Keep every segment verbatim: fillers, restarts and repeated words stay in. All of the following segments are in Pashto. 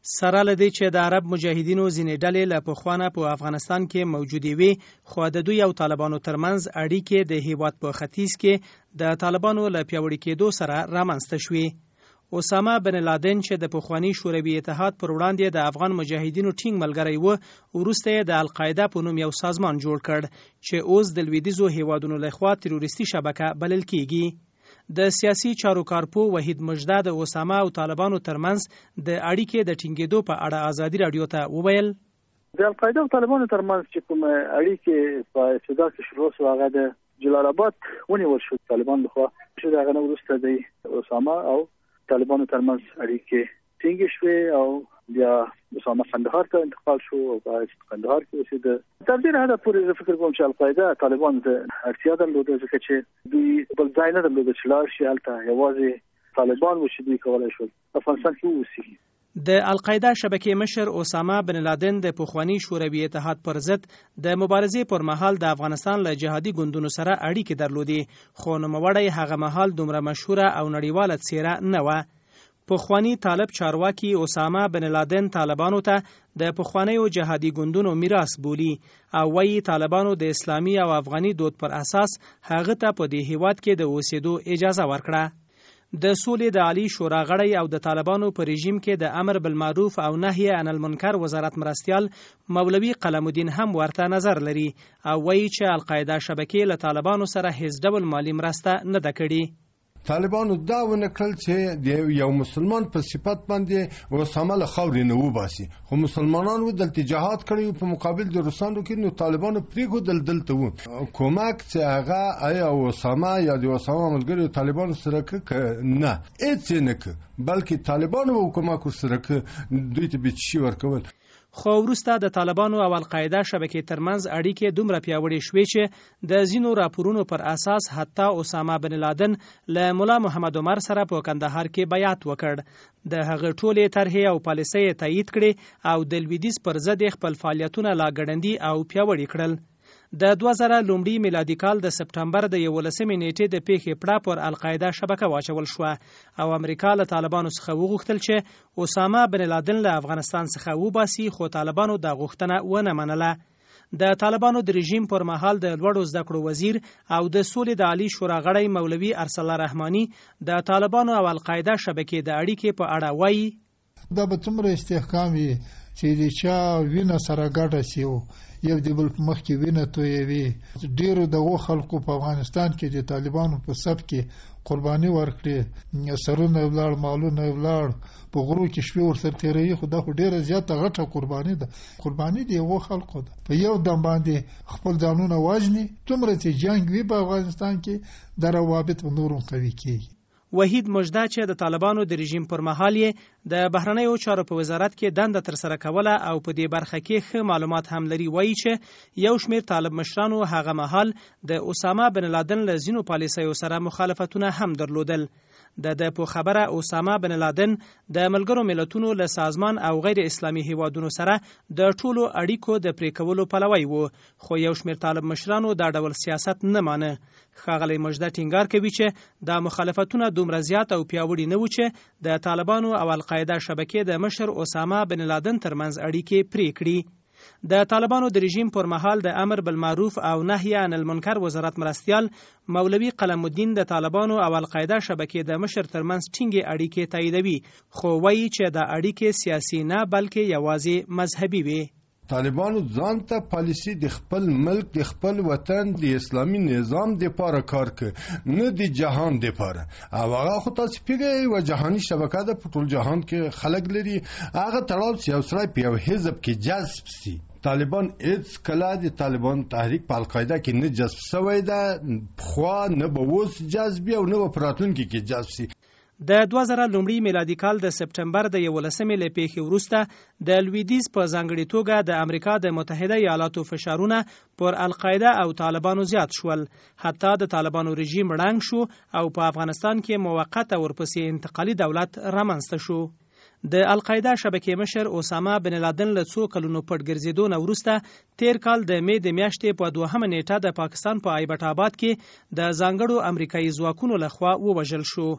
سره له دې چې د عرب مجاهدینو ځینې ډلې له پخوانه په افغانستان کې موجودې وي، خو د دوی او طالبانو ترمنځ اړیکې د هیواد په ختیځ کې د طالبانو له پیاوړي کېدو سره رامنځته شوې. اسامه بن لادن چې د پخواني شوروي اتحاد پر وړاندې د افغان مجاهدینو ټینګ ملګری و، وروسته یې د القاعده په نوم یو سازمان جوړ کړ چې اوس د لویدیځو هیوادونو لخوا تروریستي شبکه بلل کیږي. د سیاسي چارو کارپو وحید مجده د اسامه او طالبانو ترمنځ د اړیکې د ټینګېدو په اړه ازادي راډیو ته وویل: د القاعده او طالبانو ترمنځ چې کوم اړیکې په ابتدا کې شروع شو، هغه د جلال آباد ونیول شو طالبان لخوا، چې هغه نه وروسته د اسامه او طالبانو ترمنځ اړیکې ټینګې شوې او بیا اسامه قندهار ته انتقال شو او باید قندهار کې اوسېده. تر دې نه دا پورې زه فکر کوم چې القاعده طالبان ته اړتیا درلوده، ځکه چې دوی بل ځای نه درلوده چې لاړ شي هلته یوازې طالبان و چې دوی کولی شول افغانستان کې واوسي. د القاعده شبکې مشر اسامه بن لادن د پخواني شوروي اتحاد پر ضد د مبارزې پر مهال د افغانستان له جهادي ګوندونو سره اړیکې درلودې، خو نوموړی هغه مهال دومره مشهوره او نړیواله څیره نه وه. پخوانی طالب چارواکي اسامه بن لادن طالبانو ته د پخوانیو جهادي ګوندونو میراث بولي او وایي طالبانو د اسلامي او افغاني دود پر اساس هغه ته په دې هیواد کې د اوسېدو اجازه ورکړه. د سولې د عالی شورا غړی او د طالبانو په رژیم کې د امر بالمعروف او نهی عن المنکر وزارت مرستیال مولوي قلم الدین هم ورته نظر لري او وایي چې القاعده شبکې له طالبانو سره هیڅ ډول مالی مرسته نه ده کړې. طالبانو دا ونه کړل چې د یو مسلمان په صفت باندې اسامه له خاورې نه وباسي، خو مسلمانانو دلته جهاد کړی په مقابل د روسانو کې، نو طالبانو پرېښودل دلته وو. کومک چې هغه آیا اسامه یا د اسامه ملګري طالبانو سره که نه هېڅ نه که، بلکې طالبانو کومک ورسره که دوی ته به څه ورکول. خو وروسته د طالبانو او القاعده شبکې ترمنځ اړیکې دومره پیاوړې شوې چې د ځینو راپورونو پر اساس حتی اسامه بن لادن له ملا محمد عمر سره په کندهار کې بیعت وکړ. د هغه ټولې طرحې او پالیسۍ یې تایید کړې او د لویدیځ پر ضد خپل فعالیتونه لا ګړندي او پیاوړي کړل. د دوه زره لومړي میلادي کال د سپټمبر د یولسمې نیټې د پیښې پړه پر القاعده شبکه واچول شوه او امریکا له طالبانو څخه وغوښتل چې اسامه بن لادن له افغانستان څخه وباسي، خو طالبانو دا غوښتنه ونه منله. د طالبانو د رژیم پر مهال د لوړو زده کړو وزیر او د سولې د عالی شورا غړی مولوي ارسل رحماني د طالبانو او القاعده شبکې د اړیکې په اړه وایي: دا به څومره استحکام وي چې د چا وینه سره ګډه شي، یو د بل په مخ کې وینه تویوي. ډیرو دغو خلکو په افغانستان کې د طالبانو په صف کې قرباني ورکړي، سرونه ولاړ، مالونه ولاړ، په غرو کې شپې ورسره تېروي، خو دا خو ډیره زیاته غټه قرباني ده. قرباني د یو خلکو ده، په یو دم باندې خپل ځانونه وژني. څومره چې جنګ وي په افغانستان کې، د روابط نورم قوي کېږي. وحید مجده چې د طالبانو د رژیم پر مهال یې د بهرنیو چارو په وزارت کې دنده ترسره کوله او په دې برخه کې ښه معلومات هم لري، وایي چې یو شمېر طالب مشرانو هغه مهال د اسامه بن لادن له ځینو پالیسیو سره مخالفتونه هم درلودل. د د په خبره اسامه بن لادن د ملګرو ملتونو له سازمان او غیر اسلامي هیوادونو سره د ټولو اړیکو د پرې کولو پلوی و، خو یو شمېر طالب مشرانو دا ډول سیاست نه مانه. ښاغلی مجده ټینګار کوي چې دا مخالفتونه دومره زیات او پیاوړي نه و چې د طالبانو او القاعده شبکې د مشر اسامه بن لادن ترمنځ اړیکې پرې کړي. د طالبانو د رژیم پر مهال د امر بالمعروف او نهی عن المنکر وزارت مرستیال مولوي قلم الدین د طالبانو او القاعده شبکې د مشر ترمنځ ټینګې اړیکې تاییدوي، خو وایي چې دا اړیکې سیاسي نه بلکې یوازې مذهبي وي. طالبانو ځان ته پالیسی د خپل ملک، د خپل وطن، د اسلامي نظام د پاره کار کوي، نه د جهان د پاره. او هغه خو تاسو پیږئ و جهاني شبکه ده، په ټول جهان کې خلک لري. هغه تړاو چې یو سړی په یو حزب کې جذب سي، طالبان هیڅ کله د طالبان تحریک په القاعده کې نه جذب شوی ده، خو نه به اوس جذب او نه به په راتلونکي کې جذب سي. د دوه زره لومړي میلادي کال د سپټمبر د یولسمې له پیښې وروسته د لویدیځ په ځانګړې توګه د امریکا د متحده ایالاتو فشارونه پر القاعده او طالبانو زیات شول، حتی د طالبانو رژیم ړنګ شو او په افغانستان کې موقته ورپسې انتقالي دولت رامنځته شو. د القاعده شبکې مشر اسامه بن لادن له څو کلونو پټ ګرځېدو نه وروسته تیر کال د مې د میاشتې په دوهمه نیټه د پاکستان په ایبټ آباد کې د ځانګړو امریکایي ځواکونو لخوا ووژل شو.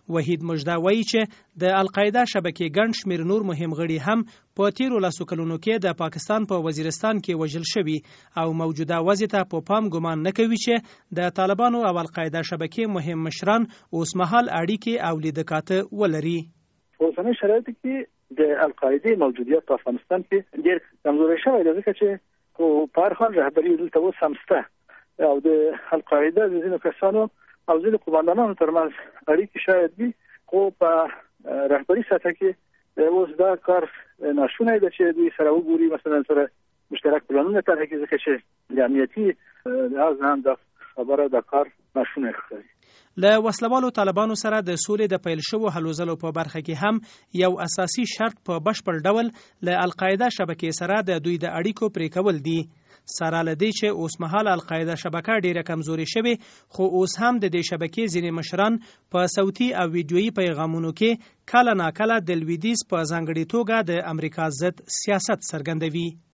وحید مجده وایي چې د القاعده شبکې ګڼ شمېر نور مهم غړي هم په تیرو لسو کلونو کې د پاکستان په وزیرستان کې وژل شوي او موجوده وضع ته په پام ګمان نه کوي چې د طالبانو او القاعده شبکې مهم مشران اوس مهال اړیکې او لیدکاته ولري. په اوسني شرایطو کې د القاعده موجودیت په افغانستان کې ډېر کمزوري شوی دی، ځکه چې خو په هر حال رهبري دلته اوس هم شته او د القاعده د ځینو کسانو او ځینو قوماندانانو ترمنځ اړیکې شاید وي، خو په رهبري سطح کې اوس دا کار ناشونی ده چې دوی سره وګوري، مثلا سره مشترک پلانونه طرح کړي، ځکه چې د امنیتي لحاظ هم دا خبره د کار ناشونی ښکاري. له وسلوالو طالبانو سره د سولې د پیل شوو هلو ځلو په برخه کې هم یو اساسي شرط په بشپړ ډول له القاعده شبکې سره د دوی د اړیکو پرې کول دي. سره له دې چې اوس مهال القاعده شبکه ډیره کمزوري شوې، خو اوس هم د دې شبکې ځینې مشران په صوتي او ویډیويي پیغامونو کې کله ناکله د لویدیځ په ځانګړي توګه د امریکا ضد سیاست څرګندوي.